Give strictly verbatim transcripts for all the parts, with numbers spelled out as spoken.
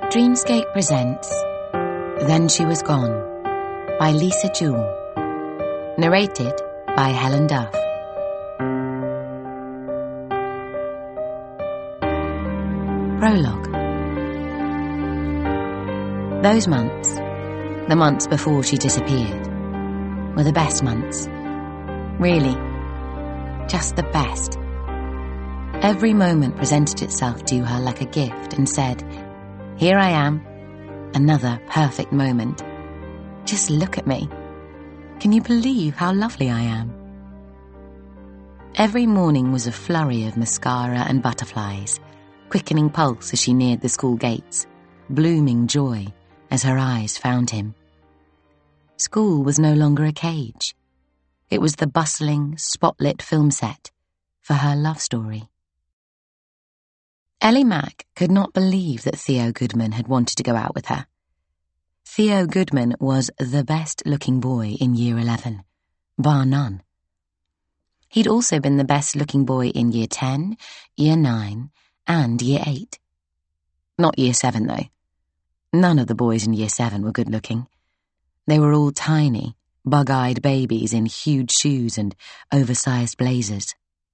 Dreamscape presents Then She Was Gone by Lisa Jewell. Narrated by Helen Duff. Prologue. Those months, the months before she disappeared, were the best months. Really, just the best. Every moment presented itself to her like a gift and said, "Here I am, another perfect moment. Just look at me. Can you believe how lovely I am?" Every morning was a flurry of mascara and butterflies, quickening pulse as she neared the school gates, blooming joy as her eyes found him. School was no longer a cage. It was the bustling, spotlit film set for her love story. Ellie Mack could not believe that Theo Goodman had wanted to go out with her. Theo Goodman was the best-looking boy in Year eleven, bar none. He'd also been the best-looking boy in Year ten, Year nine, and Year eight. Not Year seven, though. None of the boys in Year seven were good-looking. They were all tiny, bug-eyed babies in huge shoes and oversized blazers.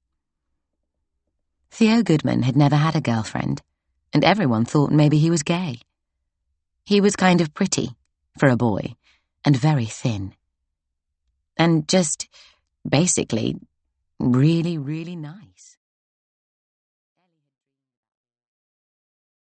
Theo Goodman had never had a girlfriend, and everyone thought maybe he was gay. He was kind of pretty, for a boy, and very thin. And just, basically, really, really nice.